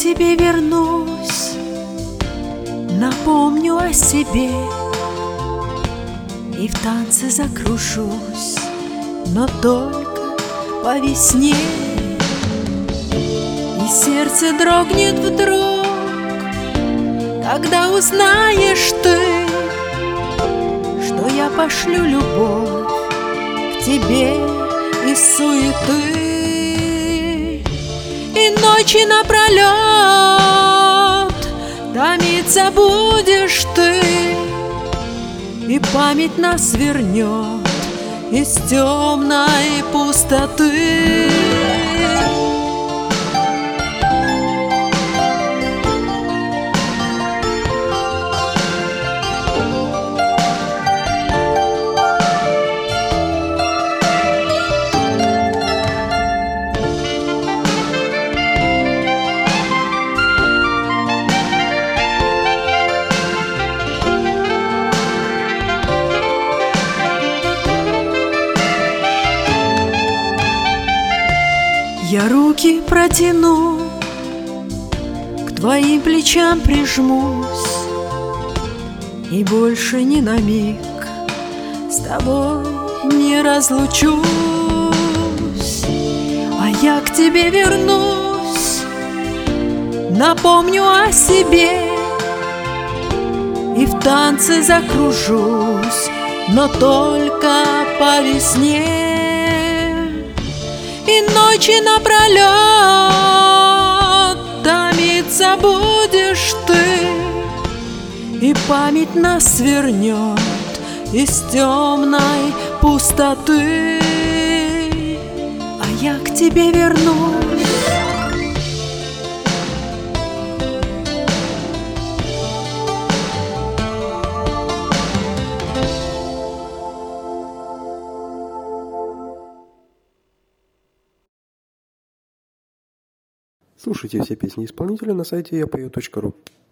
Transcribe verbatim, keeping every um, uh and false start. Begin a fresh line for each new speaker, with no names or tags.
тебе вернусь, напомню о себе и в танце закружусь, но только по весне. И сердце дрогнет вдруг, когда узнаешь ты, что я пошлю любовь к тебе из суеты. И ночи напролет томиться будешь ты, и память нас вернет из темной пустоты. Я руки протяну, к твоим плечам прижмусь, и больше ни на миг с тобой не разлучусь. А я к тебе вернусь, напомню о себе и в танце закружусь, но только по весне. И ночи напролет томиться будешь ты, и память нас вернет из темной пустоты. А я к тебе вернусь.
Слушайте все песни исполнителя на сайте я пою точка ру.